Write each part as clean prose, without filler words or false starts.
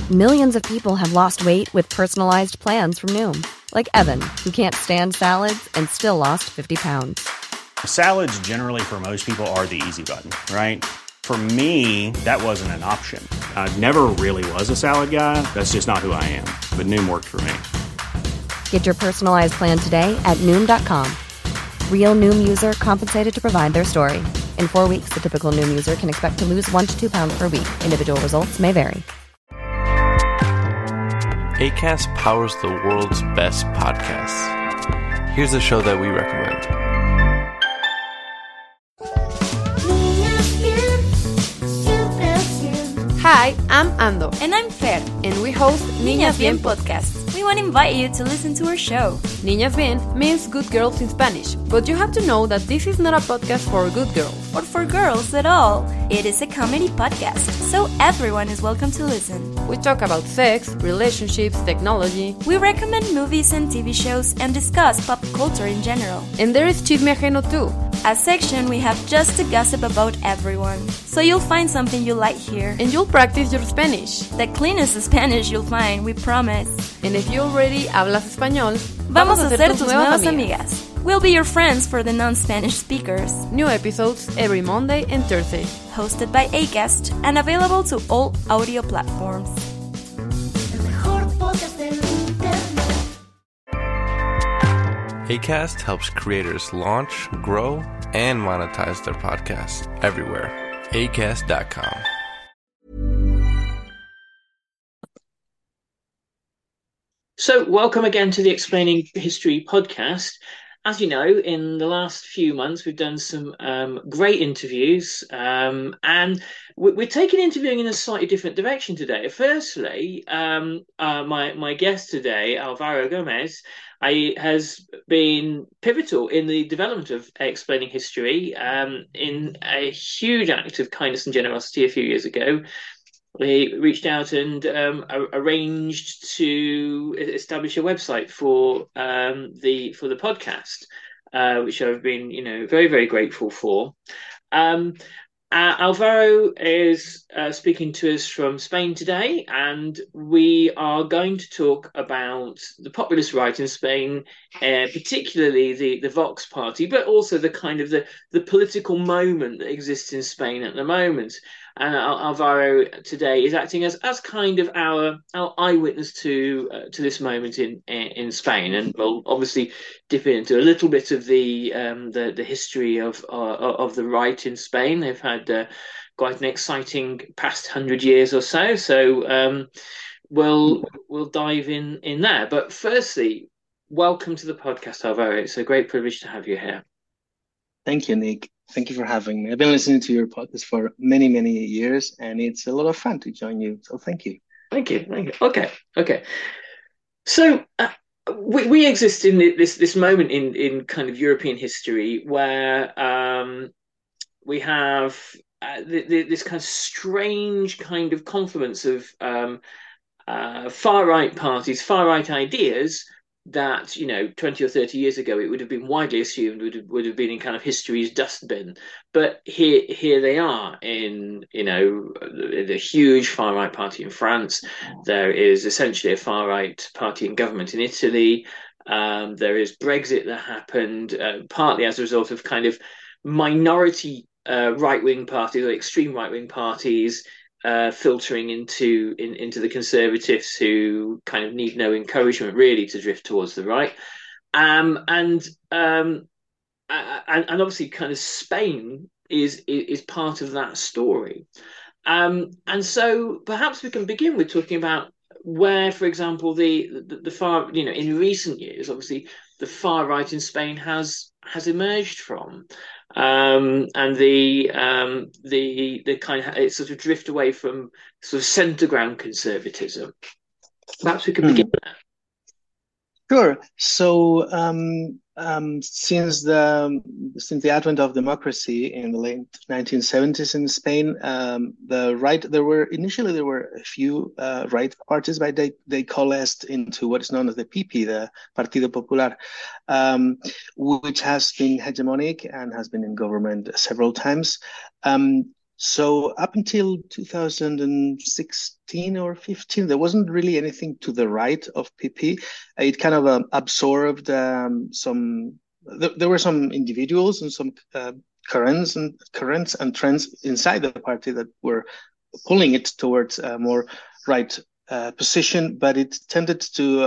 Millions of people have lost weight with personalized plans from Noom. Like Evan, who can't stand salads and still lost 50 pounds. Salads generally for most people are the easy button, right? For me, that wasn't an option. I never really was a salad guy. That's just not who I am. But Noom worked for me. Get your personalized plan today at Noom.com. Real Noom user compensated to provide their story. In 4 weeks, the typical Noom user can expect to lose 1 to 2 pounds per week. Individual results may vary. Acast powers the world's best podcasts. Here's a show that we recommend. Hi, I'm Ando. And I'm Fer. And we host Niñas Bien Podcast. We want to invite you to listen to our show. Niñas Bien means good girls in Spanish, but you have to know that this is not a podcast for good girls. Or for girls at all. It is a comedy podcast, so everyone is welcome to listen. We talk about sex, relationships, technology. We recommend movies and TV shows and discuss pop culture in general. And there is Chisme Ajeno too. A section we have just to gossip about everyone. So you'll find something you like here. And you'll practice your Spanish. The cleanest Spanish you'll find, we promise. And if you already hablas español, vamos a ser tus nuevas amigas. We'll be your friends for the non-Spanish speakers. New episodes every Monday and Thursday. Hosted by Acast and available to all audio platforms. Acast helps creators launch, grow, and monetize their podcasts everywhere. Acast.com. So, welcome again to the Explaining History podcast. As you know, in the last few months, we've done some great interviews, and we're taking interviewing in a slightly different direction today. Firstly, my guest today, Alvaro Gomez, has been pivotal in the development of Explaining History in a huge act of kindness and generosity a few years ago. He reached out and arranged to establish a website for the podcast, which I've been, very, very grateful for. Alvaro is speaking to us from Spain today, and we are going to talk about the populist right in Spain, particularly the Vox party, but also the kind of the political moment that exists in Spain at the moment. And Alvaro today is acting as kind of our eyewitness to this moment in Spain, and we'll obviously dip into a little bit of the history of the right in Spain. They've had quite an exciting past 100 years or so. So we'll dive in there. But firstly, welcome to the podcast, Alvaro. It's a great privilege to have you here. Thank you, Nick. Thank you for having me. I've been listening to your podcast for many, many years, and it's a lot of fun to join you. So thank you. Thank you. Okay. So we exist in this moment in kind of European history where we have this kind of strange kind of confluence of far-right parties, far-right ideas that 20 or 30 years ago it would have been widely assumed would have been in kind of history's dustbin, but here they are in the huge far right party in France. There is essentially a far right party in government in Italy. There is Brexit that happened partly as a result of kind of minority right wing parties or extreme right wing parties filtering into the Conservatives, who kind of need no encouragement really to drift towards the right, and obviously kind of Spain is part of that story, and so perhaps we can begin with talking about where, for example, the far in recent years, obviously the far right in Spain has emerged from. And the kind of it sort of drift away from sort of centre ground conservatism. Perhaps we could begin there. Sure. So since the advent of democracy in the late 1970s in Spain, there were a few right parties, but they coalesced into what is known as the PP, the Partido Popular, which has been hegemonic and has been in government several times. So up until 2016 or 15, there wasn't really anything to the right of PP. It kind of absorbed some. There were some individuals and some currents and trends inside the party that were pulling it towards a more right position, but it tended to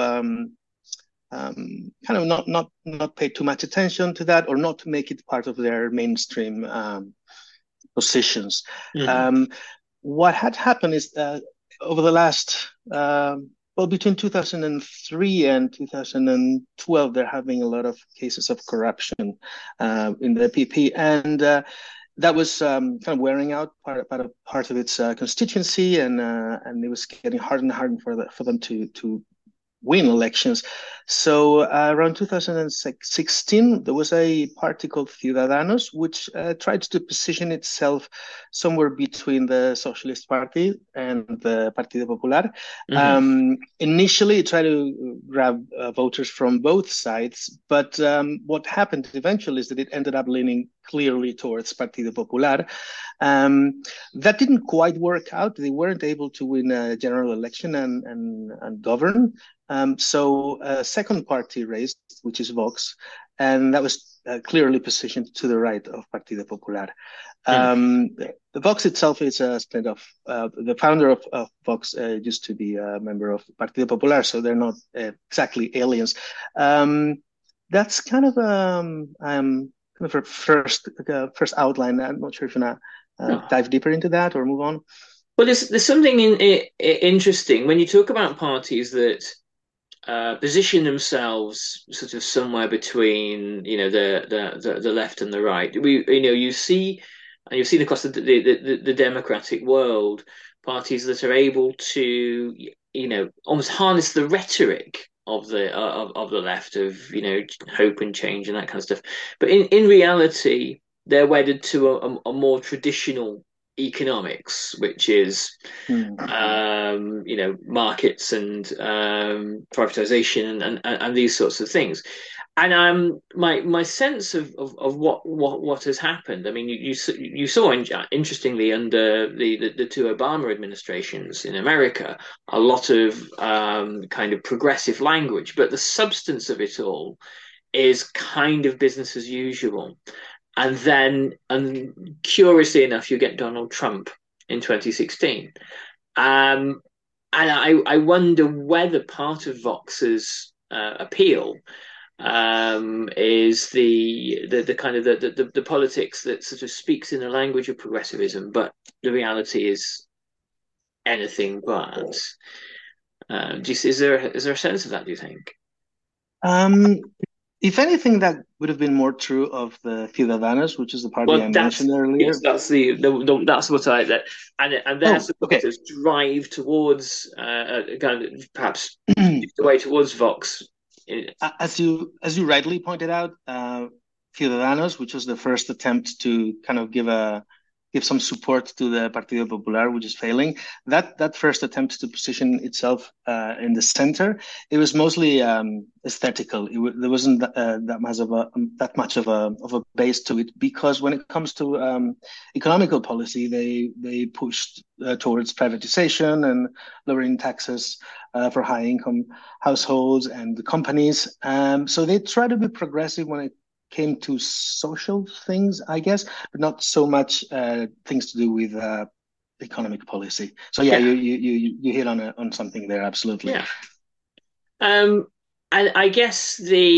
kind of not pay too much attention to that, or not to make it part of their mainstream positions. What had happened is that over the last, between 2003 and 2012, there have been a lot of cases of corruption in the PP, and that was kind of wearing out part of its constituency, and it was getting harder and harder for them to win elections. So around 2016, there was a party called Ciudadanos, which tried to position itself somewhere between the Socialist Party and the Partido Popular. Initially, it tried to grab voters from both sides, but what happened eventually is that it ended up leaning clearly towards Partido Popular. That didn't quite work out. They weren't able to win a general election and govern. So a second party raised, which is Vox, and that was clearly positioned to the right of Partido Popular. The Vox itself is a split of the founder of Vox used to be a member of Partido Popular, so they're not exactly aliens. That's kind of a first outline. I'm not sure if you want to dive deeper into that or move on. Well, there's something interesting when you talk about parties that position themselves sort of somewhere between, the left and the right. You see, and you've seen across the democratic world, parties that are able to, almost harness the rhetoric of the left, of hope and change and that kind of stuff. But in reality, they're wedded to a more traditional economics, which is markets and privatization and these sorts of things. And my sense of what has happened. I mean, you saw interestingly under the two Obama administrations in America a lot of kind of progressive language, but the substance of it all is kind of business as usual. And curiously enough, you get Donald Trump in 2016. And I wonder whether part of Vox's appeal is the kind of the politics that sort of speaks in the language of progressivism, but the reality is anything but. Is there a sense of that, do you think? If anything, that would have been more true of the Ciudadanos, which is the party I mentioned earlier. Yes, that's what I and their supporters drive towards kind of perhaps the way towards Vox. As you rightly pointed out, Ciudadanos, which was the first attempt to kind of give some support to the Partido Popular, which is failing. That first attempt to position itself in the center, it was mostly aesthetical. There wasn't that much of a base to it, because when it comes to economical policy, they pushed towards privatization and lowering taxes for high income households and companies. So they try to be progressive when it came to social things, I guess, but not so much things to do with economic policy. So you hit on something there, absolutely. Yeah. And I guess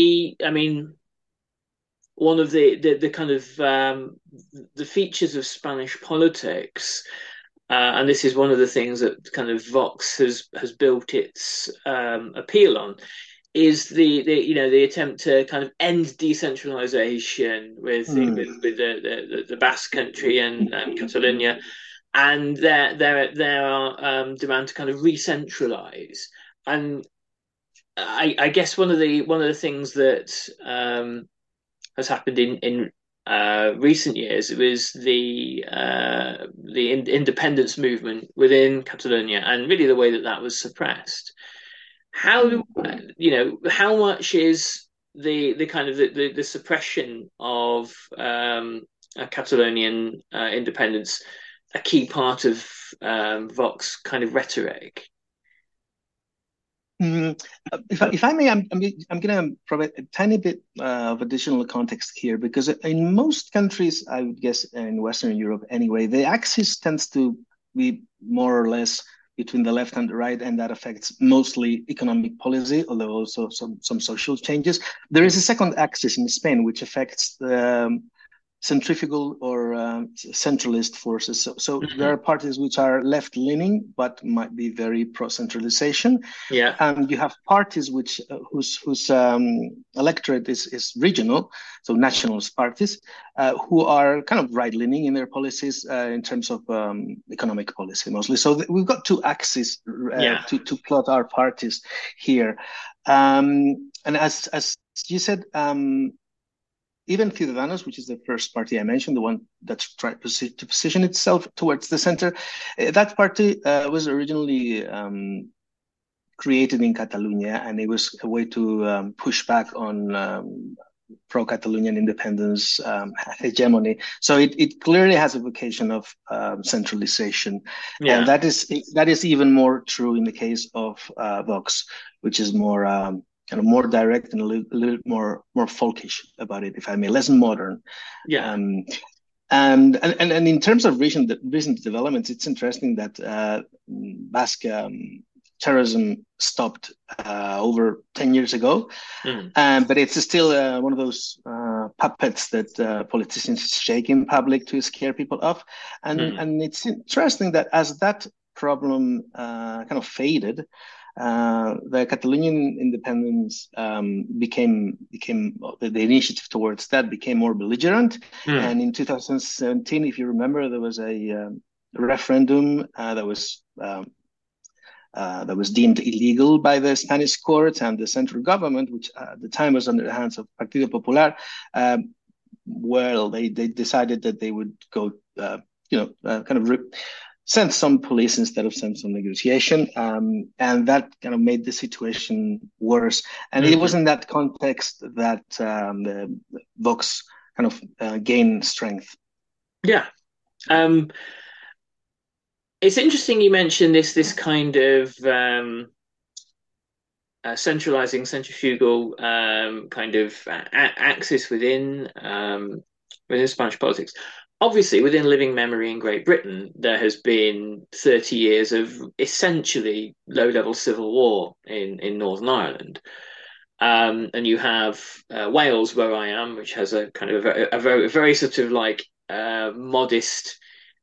one of the kind of the features of Spanish politics, and this is one of the things that kind of Vox has built its appeal on, is the attempt to kind of end decentralization with the Basque Country and Catalonia, and their demand to kind of re-centralize. And I guess one of the things that has happened in recent years was the independence movement within Catalonia, and really the way that was suppressed. How much is the kind of the suppression of Catalonian independence a key part of Vox kind of rhetoric? Mm, if I may, I'm going to provide a tiny bit of additional context here because in most countries, I would guess in Western Europe anyway, the axis tends to be more or less between the left and the right, and that affects mostly economic policy, although also some social changes. There is a second axis in Spain which affects the centrifugal or centralist forces. So there are parties which are left-leaning but might be very pro-centralization, Yeah. and you have parties which whose electorate is regional, so nationalist parties, who are kind of right-leaning in their policies in terms of economic policy mostly. So we've got two axes to plot our parties here, and as you said. Even Ciudadanos, which is the first party I mentioned, the one that's tried to position itself towards the center, that party was originally created in Catalonia, and it was a way to push back on pro-Catalonian independence hegemony. So it clearly has a vocation of centralization, and that is even more true in the case of Vox, which is more kind of more direct and a little more folkish about it, if I may, less modern. Yeah. And in terms of recent developments, it's interesting that Basque terrorism stopped over 10 years ago, but it's still one of those puppets that politicians shake in public to scare people off. And it's interesting that as that problem kind of faded, the Catalonian independence became the initiative towards that became more belligerent. And in 2017, if you remember, there was a referendum that was deemed illegal by the Spanish court and the central government, which at the time was under the hands of Partido Popular. They decided that they would go, send some police instead of send some negotiation, and that kind of made the situation worse. And it was in that context that the Vox kind of gained strength. Yeah. It's interesting you mentioned this kind of centralizing, centrifugal kind of axis within Spanish politics. Obviously, within living memory in Great Britain, there has been 30 years of essentially low-level civil war in Northern Ireland. And you have Wales, where I am, which has a kind of a very sort of like modest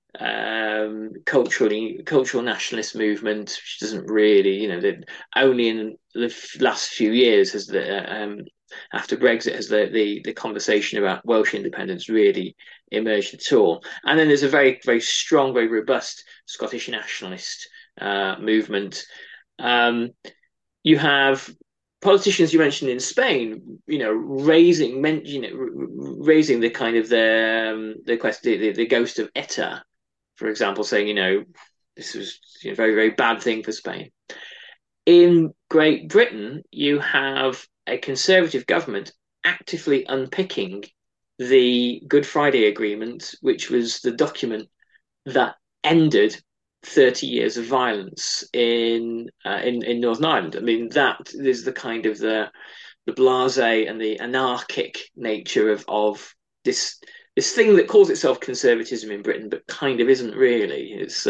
cultural nationalist movement, which doesn't really, only in the last few years has after Brexit has the conversation about Welsh independence really emerged at all. And then there's a very, very strong, very robust Scottish nationalist movement. You have politicians you mentioned in Spain, raising the kind of the ghost of ETA, for example, saying, this was a very, very bad thing for Spain. In Great Britain, you have a Conservative government actively unpicking the Good Friday Agreement, which was the document that ended 30 years of violence in Northern Ireland. I mean, that is the kind of the blasé and the anarchic nature of this thing that calls itself conservatism in Britain, but kind of isn't really. It's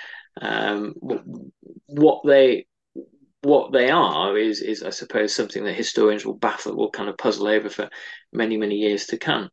what they are is I suppose something that historians will kind of puzzle over for many, many years to come.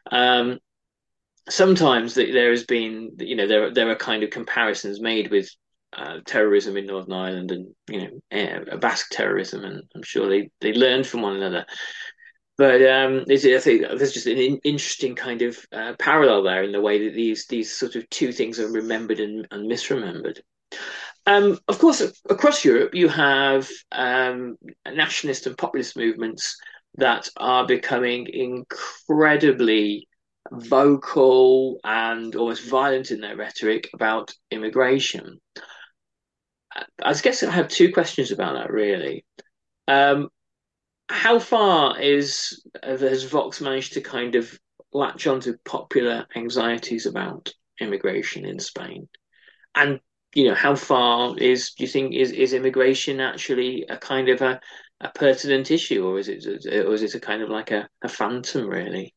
Sometimes there has been, there are kind of comparisons made with terrorism in Northern Ireland and Basque terrorism, and I'm sure they learned from one another. But I think there's just an interesting kind of parallel there in the way that these sort of two things are remembered and misremembered. Of course, across Europe, you have nationalist and populist movements that are becoming incredibly vocal and almost violent in their rhetoric about immigration. I guess I have two questions about that, really. How far has Vox managed to kind of latch onto popular anxieties about immigration in Spain? And how far do you think is immigration actually a kind of a pertinent issue, or is it a kind of like a phantom, really?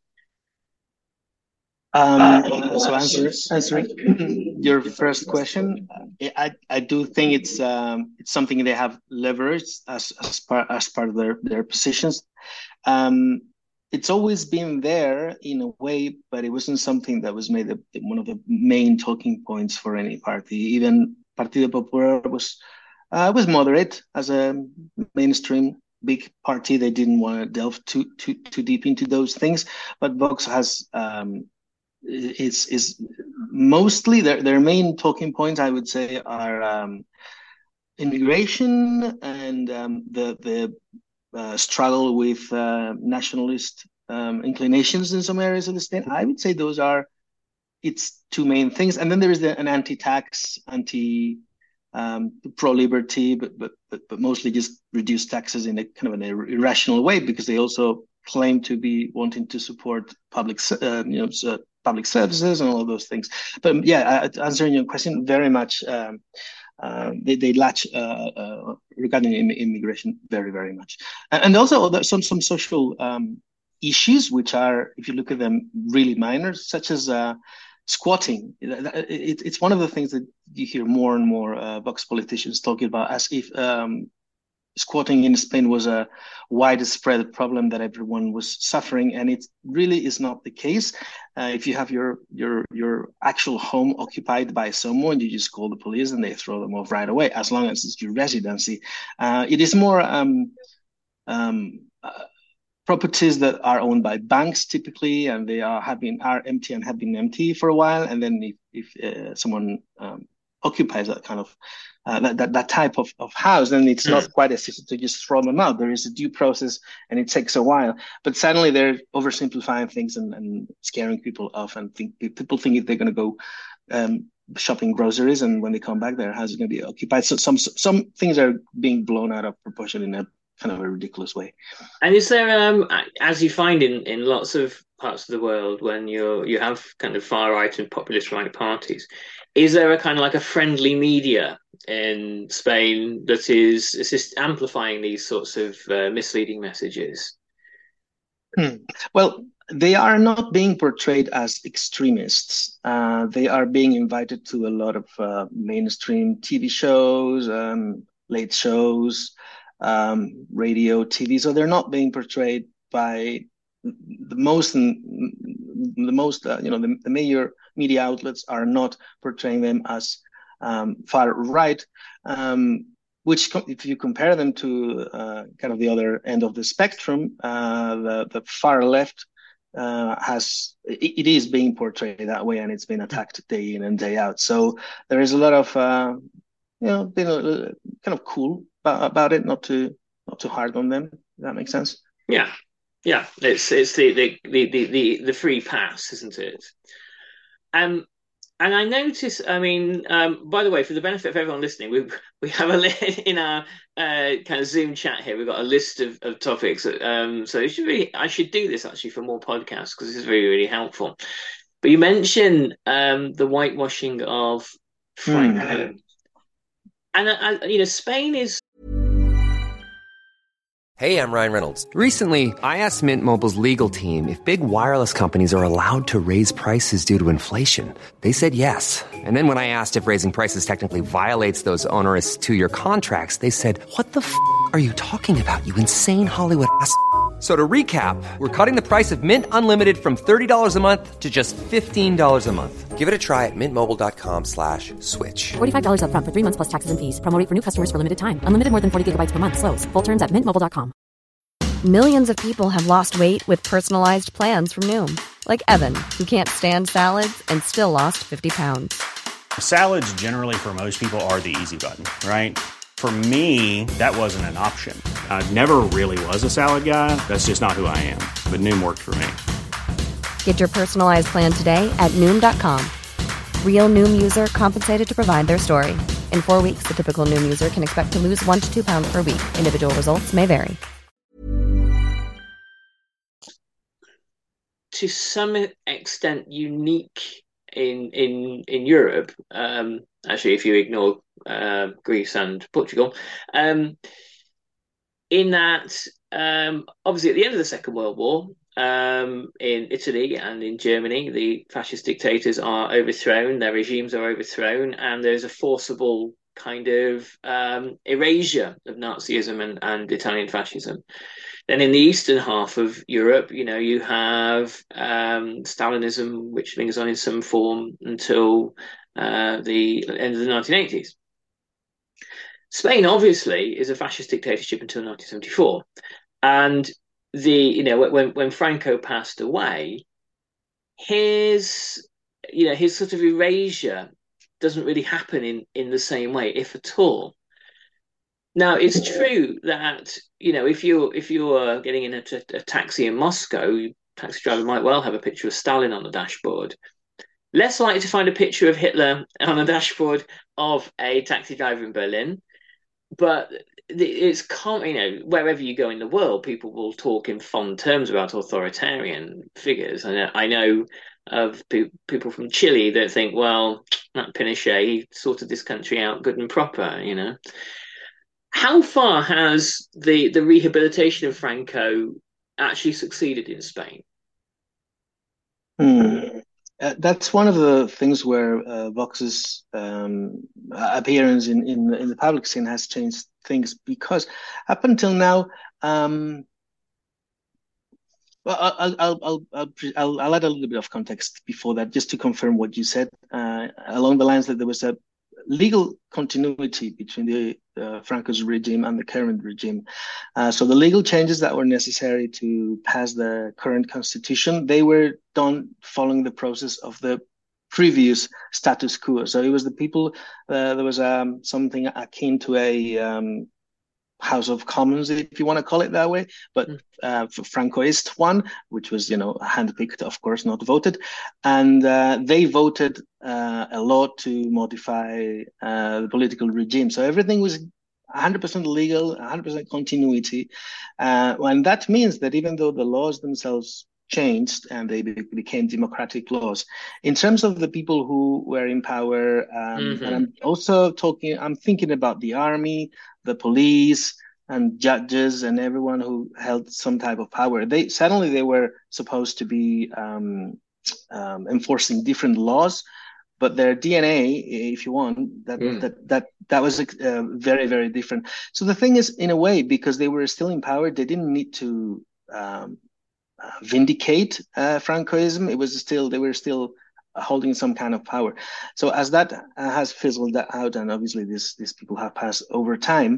So answering your first question, I do think it's something they have leveraged as part of their positions. It's always been there in a way, but it wasn't something that was made one of the main talking points for any party. Even Partido Popular was moderate as a mainstream big party. They didn't want to delve too deep into those things, but Vox has is mostly their main talking points, I would say, are immigration and the struggle with nationalist inclinations in some areas of the state. I would say those are its two main things, and then there is an anti-tax, pro-liberty, but mostly just reduce taxes in a kind of an irrational way, because they also claim to be wanting to support public services and all of those things. But yeah, answering your question, very much they latch regarding immigration very, very much, and also some social issues which are, if you look at them, really minor, such as squatting. It's one of the things that you hear more and more Vox politicians talking about, as if squatting in Spain was a widespread problem that everyone was suffering, and it really is not the case. If you have your actual home occupied by someone, you just call the police and they throw them off right away, as long as it's your residency. It is more properties that are owned by banks typically, and they are empty and have been empty for a while. And then if someone occupies that kind of that type of house, then it's not quite as easy to just throw them out. There is a due process, and it takes a while. But suddenly they're oversimplifying things and scaring people off, and people think if they're going to go shopping groceries, and when they come back, their house is going to be occupied. So some things are being blown out of proportion in a kind of a ridiculous way. And is there, as you find in lots of parts of the world, when you have kind of far right and populist right parties, is there a kind of like a friendly media in Spain that is amplifying these sorts of misleading messages? Well, they are not being portrayed as extremists. They are being invited to a lot of mainstream TV shows, late shows, radio, TV. So they're not being portrayed by the major media outlets are not portraying them as far right, which, if you compare them to kind of the other end of the spectrum, the far left it is being portrayed that way, and it's been attacked day in and day out. So there is a lot of kind of cool about it, not too hard on them. Does that make sense? Yeah. It's the free pass, isn't it? And I notice, I mean, by the way, for the benefit of everyone listening, we have in our kind of Zoom chat here, we've got a list of topics. So I should do this actually for more podcasts, because this is really, really helpful. But you mentioned the whitewashing of Franco. And Spain is. Hey, I'm Ryan Reynolds. Recently, I asked Mint Mobile's legal team if big wireless companies are allowed to raise prices due to inflation. They said yes. And then when I asked if raising prices technically violates those onerous 2-year contracts, they said, "What the f*** are you talking about, you insane Hollywood ass?" So to recap, we're cutting the price of Mint Unlimited from $30 a month to just $15 a month. Give it a try at mintmobile.com/switch. $45 up front for 3 months plus taxes and fees. Promo rate for new customers for limited time. Unlimited more than 40 gigabytes per month. Slows full terms at mintmobile.com. Millions of people have lost weight with personalized plans from Noom. Like Evan, who can't stand salads and still lost 50 pounds. Salads generally for most people are the easy button, right? For me, that wasn't an option. I never really was a salad guy. That's just not who I am. But Noom worked for me. Get your personalized plan today at Noom.com. Real Noom user compensated to provide their story. In 4 weeks, the typical Noom user can expect to lose 1 to 2 pounds per week. Individual results may vary. To some extent, unique in Europe. Actually, if you ignore Greece and Portugal, in that obviously at the end of the Second World War, in Italy and in Germany, the fascist dictators are overthrown, their regimes are overthrown, and there's a forcible kind of erasure of Nazism and Italian fascism. Then in the eastern half of Europe, you have Stalinism, which lingers on in some form until the end of the 1980s. Spain obviously is a fascist dictatorship until 1974, and when Franco passed away, his sort of erasure doesn't really happen in the same way, if at all. Now, it's true that if you're getting in a taxi in Moscow, the taxi driver might well have a picture of Stalin on the dashboard. Less likely to find a picture of Hitler on the dashboard of a taxi driver in Berlin. But it's wherever you go in the world, people will talk in fond terms about authoritarian figures. I know of people from Chile that think, well, that Pinochet, he sorted this country out good and proper. How far has the rehabilitation of Franco actually succeeded in Spain? That's one of the things where Vox's appearance in the public scene has changed things, because up until now, well, I'll add a little bit of context before that, just to confirm what you said, along the lines that there was a legal continuity between the Franco's regime and the current regime. So the legal changes that were necessary to pass the current constitution, they were done following the process of the previous status quo. So it was the people, there was something akin to a House of Commons, if you want to call it that way, but Francoist one, which was, handpicked, of course, not voted. And they voted a law to modify the political regime. So everything was 100% legal, 100% continuity. And that means that even though the laws themselves changed and they became democratic laws, in terms of the people who were in power, and I'm thinking about the army, the police, and judges, and everyone who held some type of power. They were supposed to be enforcing different laws, but their DNA, if you want, that was very, very different. So the thing is, in a way, because they were still in power, they didn't need to vindicate Francoism. They were still holding some kind of power. So as that has fizzled out, and obviously these people have passed over time,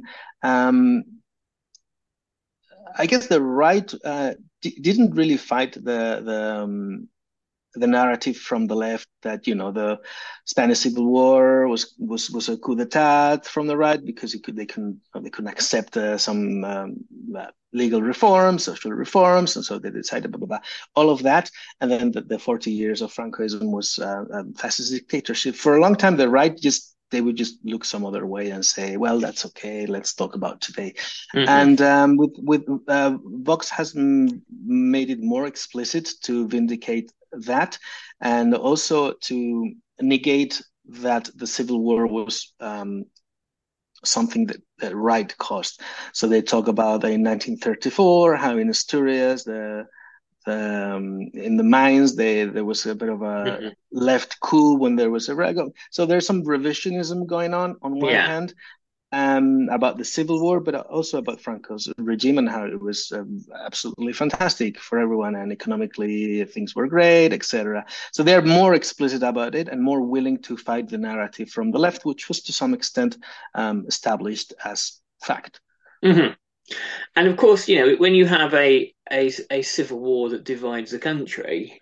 I guess the right didn't really fight the narrative from the left that the Spanish Civil War was a coup d'état from the right, because they couldn't accept some legal reforms, social reforms, and so they decided blah, blah, blah, all of that. And then the 40 years of Francoism was a fascist dictatorship. For a long time, the right they would just look some other way and say, well, that's okay, let's talk about today. And with Vox has made it more explicit to vindicate that, and also to negate that the Civil War was something that right caused. So they talk about in 1934 how in Asturias, in the mines, there was a bit of a left coup when there was a rebellion. So there's some revisionism going on one hand, about the Civil War, but also about Franco's regime and how it was absolutely fantastic for everyone, and economically things were great, etc. So they're more explicit about it and more willing to fight the narrative from the left, which was to some extent established as fact. And of course, when you have a civil war that divides the country,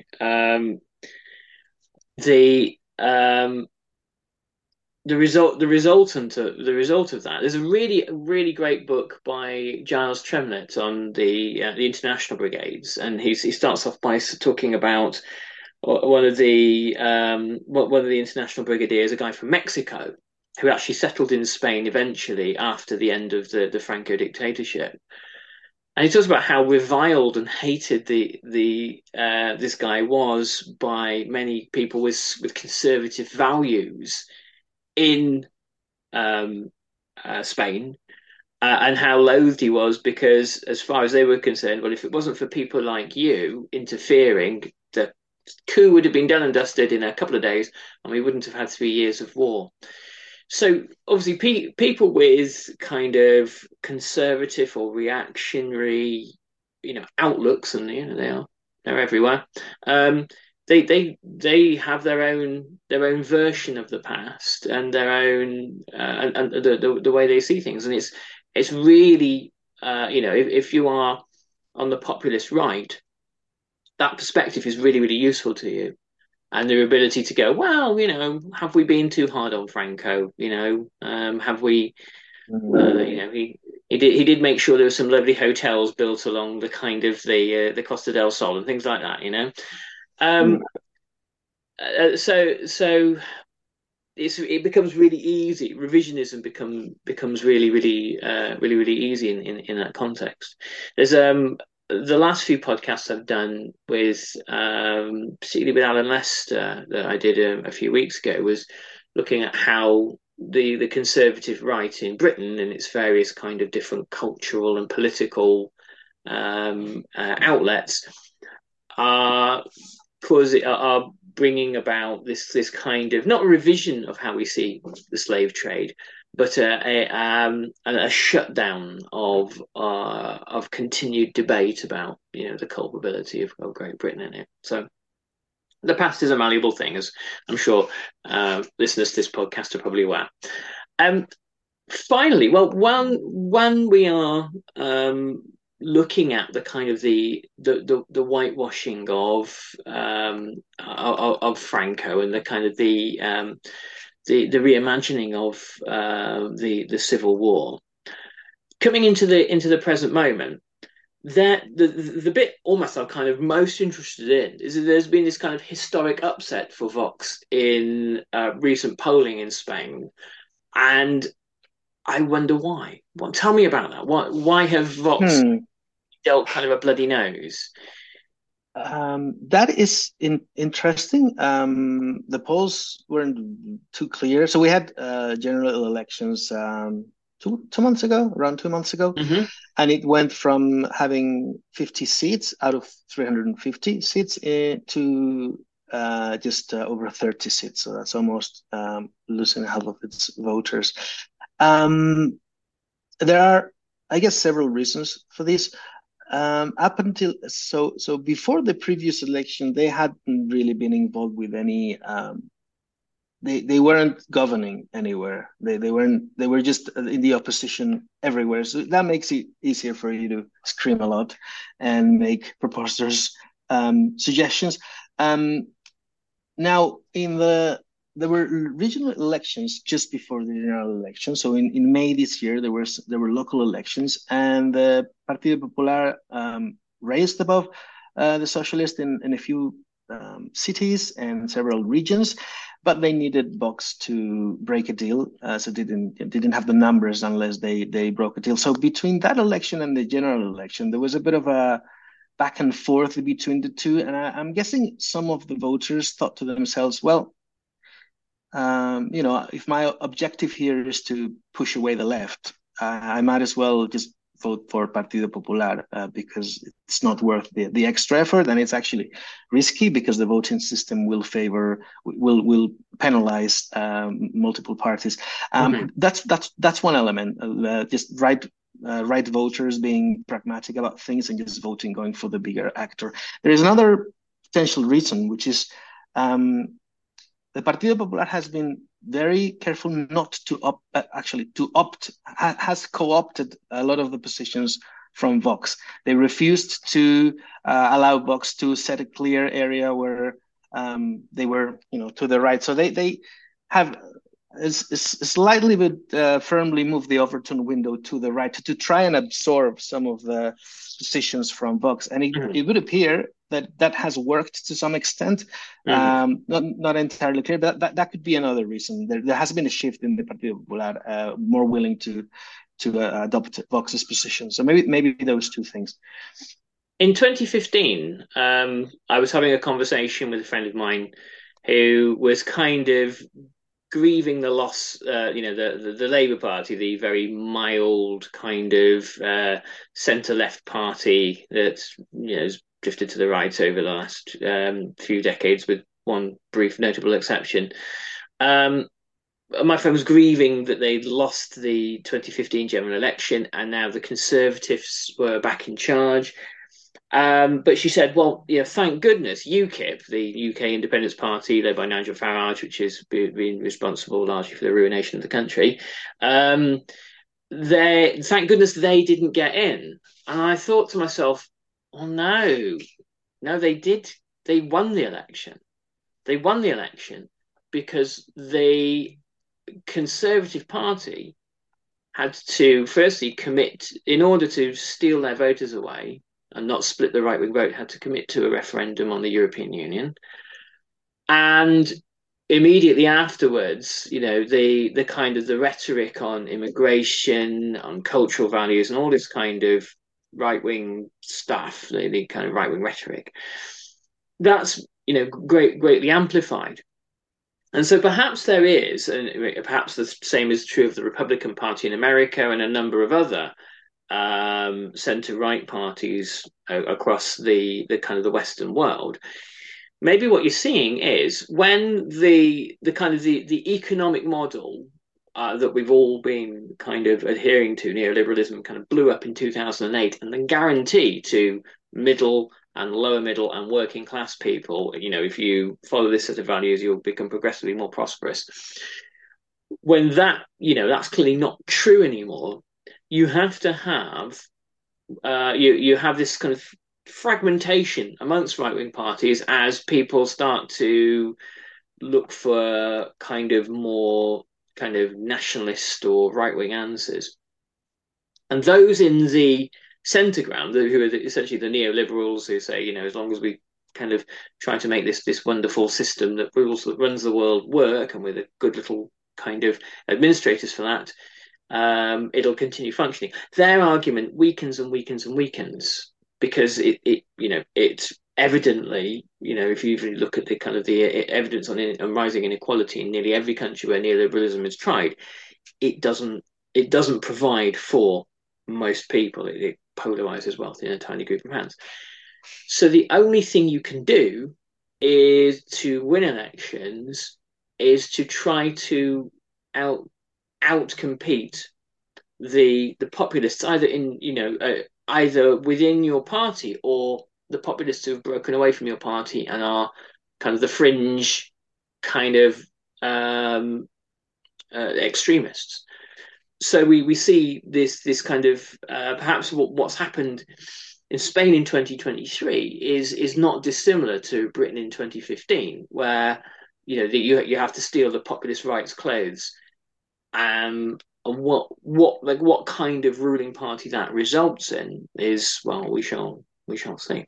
the result of that. There's a really great book by Giles Tremlett on the international brigades, and he starts off by talking about one of the international brigadiers, a guy from Mexico, who actually settled in Spain eventually after the end of the Franco dictatorship. And he talks about how reviled and hated the this guy was by many people with conservative values in Spain, and how loathed he was because, as far as they were concerned, well, if it wasn't for people like you interfering, the coup would have been done and dusted in a couple of days, and we wouldn't have had 3 years of war. So obviously, people with kind of conservative or reactionary, outlooks, and they're everywhere. They have their own version of the past and their own and the way they see things, and it's really if you are on the populist right, that perspective is really, really useful to you, and their ability to go, well, have we been too hard on Franco? Have we? He did make sure there were some lovely hotels built along the kind of the Costa del Sol and things like that. So it becomes really easy. Revisionism becomes really, really, really, really easy in that context. There's the last few podcasts I've done with particularly with Alan Lester that I did a few weeks ago was looking at how the conservative right in Britain and its various kind of different cultural and political outlets are bringing about this kind of, not a revision of how we see the slave trade, but a shutdown of continued debate about the culpability of Great Britain in it. So the past is a malleable thing, as I'm sure listeners to this podcast are probably aware. Finally, well, when we are looking at the kind of the whitewashing of Franco and the kind of the reimagining of the Civil War, coming into the present moment, that the bit almost I'm kind of most interested in is that there's been this kind of historic upset for Vox in recent polling in Spain, and I wonder why. Tell me about that. Why have Vox dealt kind of a bloody nose? That is interesting. The polls weren't too clear. So we had general elections around 2 months ago, Mm-hmm. and it went from having 50 seats out of 350 seats to just over 30 seats. So that's almost losing half of its voters. There are, I guess, several reasons for this. Up until so before the previous election, they hadn't really been involved with any. They weren't governing anywhere. They were just in the opposition everywhere. So that makes it easier for you to scream a lot and make proposals, suggestions. Now there were regional elections just before the general election. So in May this year, there were local elections, and the Partido Popular raised above the Socialist in a few cities and several regions, but they needed Vox to break a deal. So didn't have the numbers unless they broke a deal. So between that election and the general election, there was a bit of a back and forth between the two, and I'm guessing some of the voters thought to themselves, well, if my objective here is to push away the left, I might as well just vote for Partido Popular because it's not worth the extra effort, and it's actually risky because the voting system will penalize multiple parties. That's one element. Just right voters being pragmatic about things and just voting, going for the bigger actor. There is another potential reason, which is the Partido Popular has been very careful not to has co-opted a lot of the positions from Vox. They refused to allow Vox to set a clear area where they were, to the right. So they have slightly but firmly moved the Overton window to the right to try and absorb some of the positions from Vox. And it would appear that has worked to some extent. Not entirely clear, but that could be another reason. There has been a shift in the Partido Popular, more willing to adopt Vox's position. So maybe those two things. In 2015, I was having a conversation with a friend of mine who was kind of grieving the loss, the Labour Party, the very mild kind of centre-left party that has drifted to the right over the last few decades, with one brief notable exception. My friend was grieving that they'd lost the 2015 general election and now the Conservatives were back in charge. But she said, well, thank goodness UKIP, the UK Independence Party led by Nigel Farage, which has been responsible largely for the ruination of the country, thank goodness they didn't get in. And I thought to myself, oh no, they did. They won the election. They won the election because the Conservative Party had to firstly commit, in order to steal their voters away and not split the right-wing vote, had to commit to a referendum on the European Union. And immediately afterwards, the kind of the rhetoric on immigration, on cultural values, and all this kind of right-wing stuff, the kind of right-wing rhetoric, that's greatly amplified. And so perhaps there is, and perhaps the same is true of the Republican Party in America and a number of other centre-right parties across the kind of the Western world. Maybe what you're seeing is when the kind of the economic model that we've all been kind of adhering to, neoliberalism, kind of blew up in 2008, and the guarantee to middle and lower middle and working class people, if you follow this set of values, you'll become progressively more prosperous. When that's clearly not true anymore, you have to have you have this kind of fragmentation amongst right-wing parties as people start to look for kind of more kind of nationalist or right-wing answers. And those in the centre ground, who are essentially the neoliberals, who say, as long as we kind of try to make this wonderful system that runs the world work, and with a good little kind of administrators for that, it'll continue functioning. Their argument weakens and weakens and weakens because it evidently, if you even look at the kind of the evidence on rising inequality in nearly every country where neoliberalism is tried, it doesn't provide for most people. It polarizes wealth in a tiny group of hands. So the only thing you can do is to win elections is to try to outcompete the populists, either within your party or the populists who have broken away from your party and are kind of the fringe kind of extremists. So we see this kind of perhaps what's happened in Spain in 2023 is not dissimilar to Britain in 2015, where you have to steal the populist right's clothes, and what kind of ruling party that results in is, well, we shall see.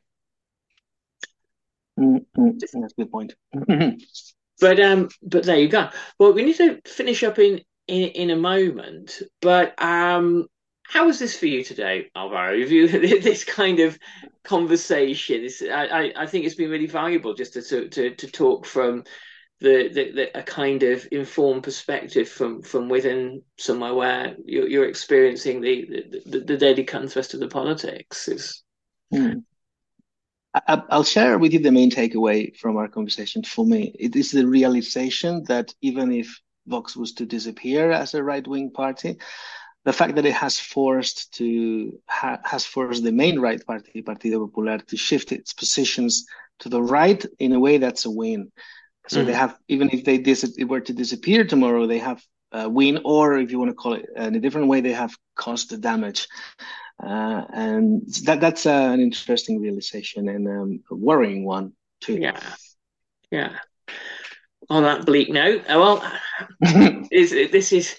That's a good point. But there you go. Well, we need to finish up in a moment, but how was this for you today, Alvaro? This kind of conversation, I think it's been really valuable just to talk from a kind of informed perspective from within somewhere where you're experiencing the daily cut and thrust of the politics. I'll share with you the main takeaway from our conversation. For me, it is the realization that even if Vox was to disappear as a right-wing party, the fact that it has forced the main right party, Partido Popular, to shift its positions to the right in a way that's a win. So they have, even if they were to disappear tomorrow, they have win, or if you want to call it in a different way, they have caused the damage. And that's an interesting realization and a worrying one too. Yeah. On that bleak note, this is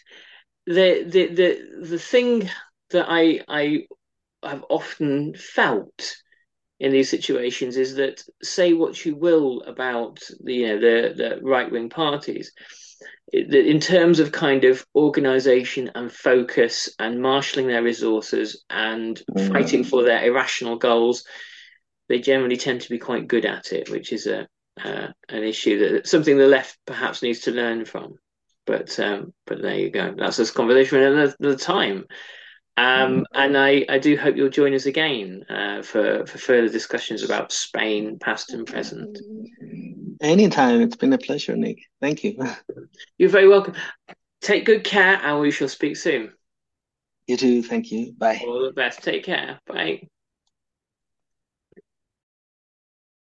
the thing that I have often felt in these situations is that, say what you will about the right-wing parties, in terms of kind of organization and focus and marshalling their resources and fighting for their irrational goals, they generally tend to be quite good at it, which is an issue that something the left perhaps needs to learn from. But there you go. That's this conversation at another time. And I do hope you'll join us again for further discussions about Spain, past and present. Anytime. It's been a pleasure, Nick. Thank you. You're very welcome. Take good care, and we shall speak soon. You too. Thank you. Bye. All the best. Take care. Bye.